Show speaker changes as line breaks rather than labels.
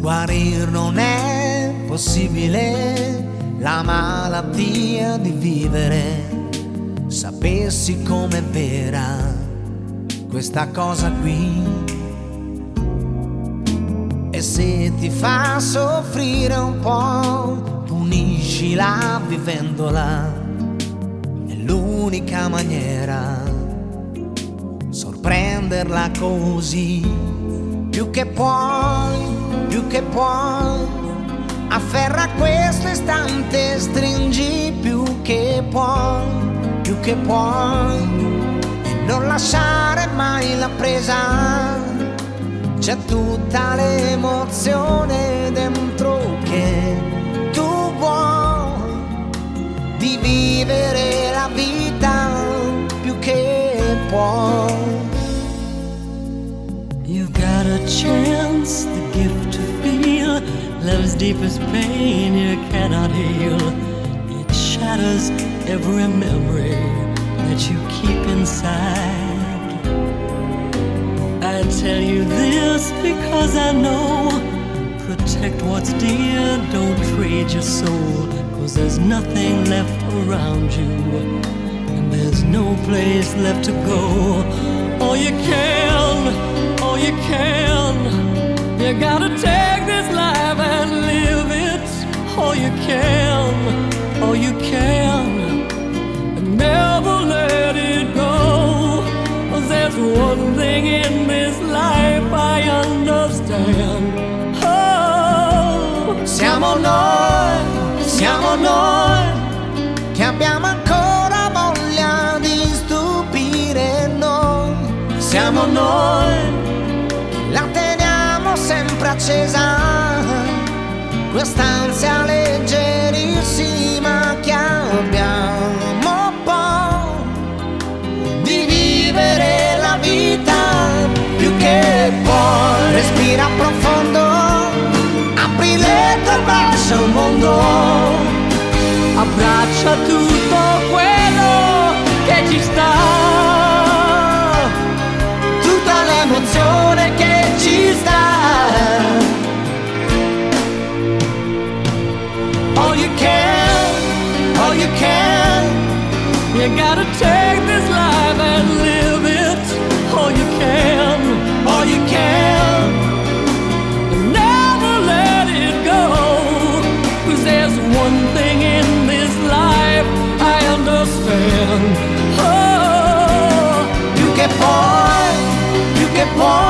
Guarir non è possibile, la malattia di vivere. Sapessi com'è vera questa cosa qui, e se ti fa soffrire un po', puniscila vivendola. È l'unica maniera, sorprenderla così. Più che puoi, afferra questo istante, stringi più che puoi, e non lasciare mai la presa. C'è tutta l'emozione dentro che tu vuoi, di vivere la vita più che puoi.
You've got a chance, the gift to feel love's deepest pain you cannot heal. It shatters every memory that you keep inside. I tell you this because I know, protect what's dear, don't trade your soul, 'cause there's nothing left around you, and there's no place left to go. All you can, you gotta take this life and live it. All you can, and never let it go. 'Cause there's one thing in this life I understand. Oh,
Siamo noi che abbiamo ancora voglia di stupire noi. Siamo noi, la teniamo sempre accesa, quest'ansia leggerissima che abbiamo poi, di vivere la vita più che puoi. Respira profondo, apri le tue braccia al mondo,
abbraccia tutto quello che ci sta,
tutta l'emozione che ci sta. All you can,
you gotta take this life and live it. All you can, and never let it go. 'Cause there's one thing in this life I understand. Oh,
più che puoi,